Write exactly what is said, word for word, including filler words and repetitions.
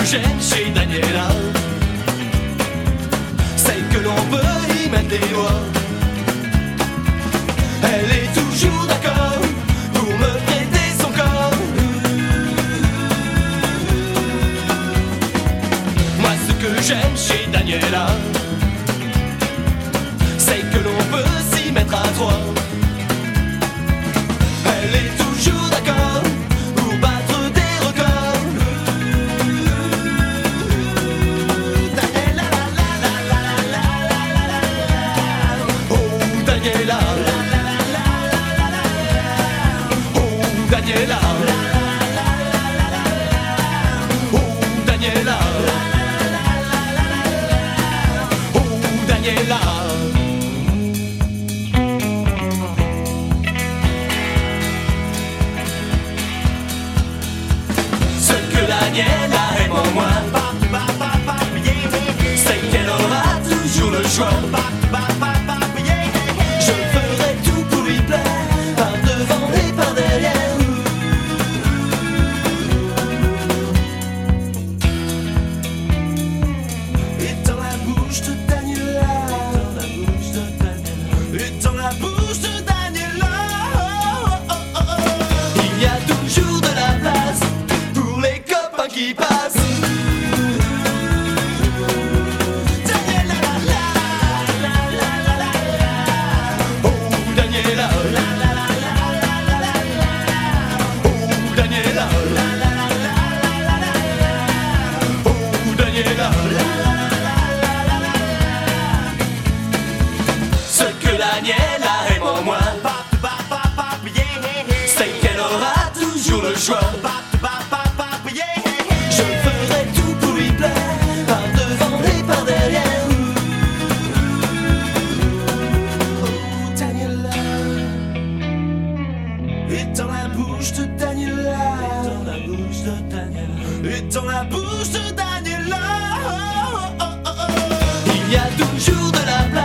j'aime chez Daniela, c'est que l'on peut y mettre les doigts. Elle est toujours d'accord pour me prêter son corps. Moi ce que j'aime chez Daniela, c'est que l'on peut s'y mettre à trois. Elle est toujours d'accord pour battre des records. Daniela, la la la la la la la la. Oh Daniela, la la la la la la. Oh Daniela, la la la la la la. Oh Daniela, la la la la la. Oh Daniela. Daniela aime en moi, c'est qu'elle aura toujours le choix. Je ferai tout pour lui plaire, par devant et par derrière. Et dans la bouche de Daniela, dans la bouche de Daniela, et dans la bouche de Daniela, oh, oh, oh, oh. Il y a toujours de la place pour les copains qui passent. Daniela, la la la la la la la. Oh Daniela, la la la la la la la. Oh Daniela, la la la la la la la. Oh Daniela, la la la la la la. Ce que Daniela aime en moi, c'est qu'elle aura toujours le choix. Dans la bouche de Daniela, dans la bouche de Daniela, et dans la bouche de Daniela, oh, oh, oh, oh. Il y a toujours de la place